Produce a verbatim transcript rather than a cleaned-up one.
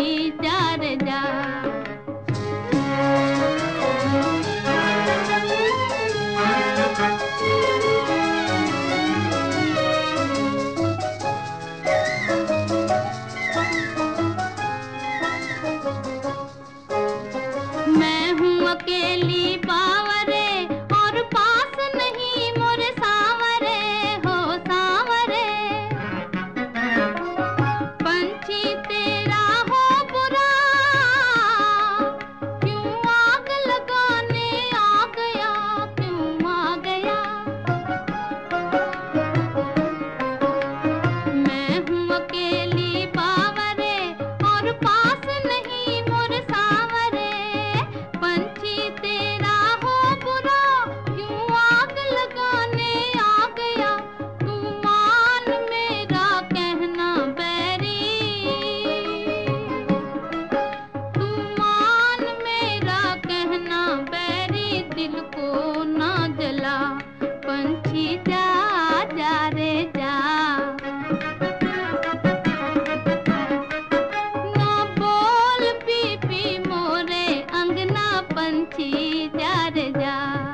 जा रे जा। मैं हूँ अकेली बावरे और पास नहीं मोरे सांवरे हो सांवरे। पंछी तेरा हो बुरा क्यों आग लगाने आ गया, क्यों आ गया। मैं हूँ अकेली बावरे और पास नहीं मोरे सांवरे। पंछी तेरा हो बुरा क्यों आग लगाने आ गया। तू मान मेरा कहना बैरी, तू मान मेरा कहना बैरी। दिल को ना जला पंछी जा जा रे जा। ना बोल पी पी मोरे अंगना पंछी जा रे जा।